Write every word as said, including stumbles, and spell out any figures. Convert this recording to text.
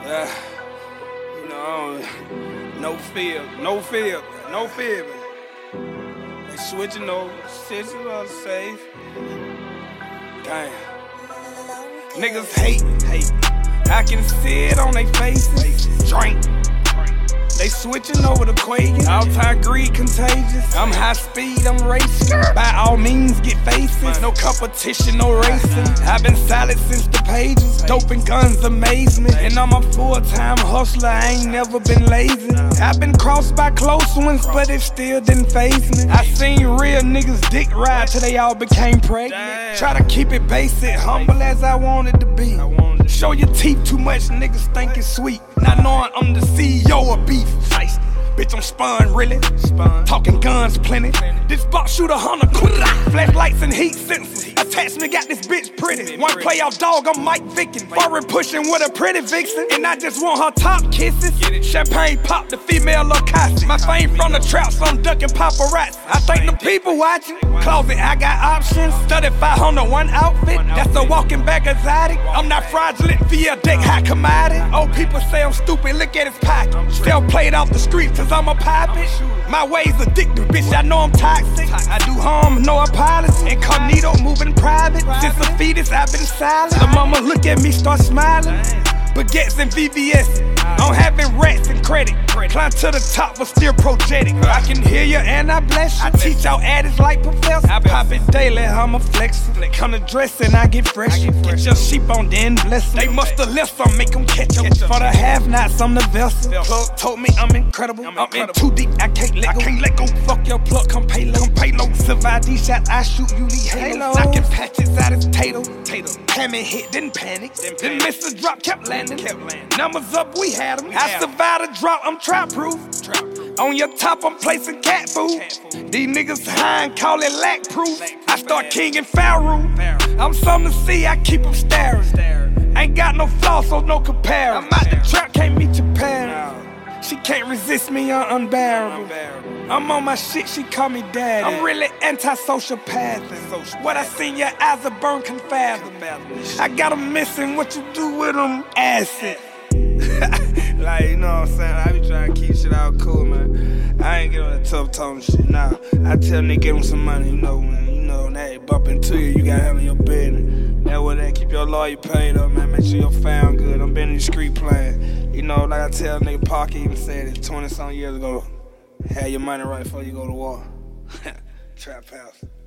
Uh, you know, no fear, no fear, no fear. They switching over, sitting on safe. Damn. Niggas hate, hate. I can see it on their faces. Drink. They switching over to Quaking. All-time greed contagious. I'm high speed, I'm racing. By all means, get faces. No competition, no racing. I've been silent since the pages. Dope and guns amaze me. And I'm a full-time hustler, I ain't never been lazy. I've been crossed by close ones, but it still didn't faze me. I seen real niggas dick ride till they all became pregnant. Try to keep it basic, humble as I wanted to be. Show your teeth too much, niggas think it's sweet. Not knowing I'm the C E O of beef. Bitch, I'm spun, really. Spun. Talking guns, plenty. This box shoot a hundred quick. Flashlights and heat sensors. Attachment got this bitch pretty. One play off dog, I'm Mike Vicken. Forward pushing with a pretty vixen. And I just want her top kisses. Champagne pop, the female Lacoste. My fame from the trap, so I'm ducking paparazzi. I think the people watching. Closet, I got options. thirty-five hundred one outfit. That's a walking back exotic. I'm not fraudulent, via deck high commodity. Old people say I'm stupid, look at his pocket. Still played off the streets cause I'm a poppin'. My ways addictive, bitch, I know I'm toxic. I do harm, no apology. Incognito, moving private. Since a fetus, I've been silent. The mama look at me, start smiling. Baguettes and V V S. I'm having rats and credit. Climb to the top, but still projecting. I can hear you and I bless you. I teach y'all addicts like professor. I pop it daily, I'm a flexer. Come to dress and I get fresh. Get your sheep on, then bless them. They must have left some, make them catch them. For the have-nots, I'm the vessel. Plug told me I'm incredible. I'm in too deep, I can't let go. I can't let go. Fuck your plug, come pay low. Come pay low. Survive these shots, I shoot you, need halos. Knocking patches out his tato. Hammer hit, didn't panic. Then miss the drop, kept landing. Numbers up, we had them. I survived a drop, I'm trap proof. On your top, I'm placing cat food. These niggas high and call it lack proof. I start king and Pharaoh. I'm something to see, I keep them staring. Ain't got no flaw, so no compare. I'm out the trap, can't meet your parents. She can't resist me, I'm unbearable. I'm on my shit, she call me daddy. I'm really anti-social path. What I seen, your eyes are burn, can fathom. I got them missing, what you do with them? Acid. Like, you know what I'm saying? I be trying to keep shit out cool, man. I ain't get on that tough tone shit. Nah, I tell nigga give him some money, you know, man. You know, when they bump into you, you gotta handle your business. That way they keep your lawyer paid up, man. Make sure you're found good. I'm been in the street playing. You know, like I tell nigga, Parker even said it twenty some years ago. Have your money right before you go to war. Trap house.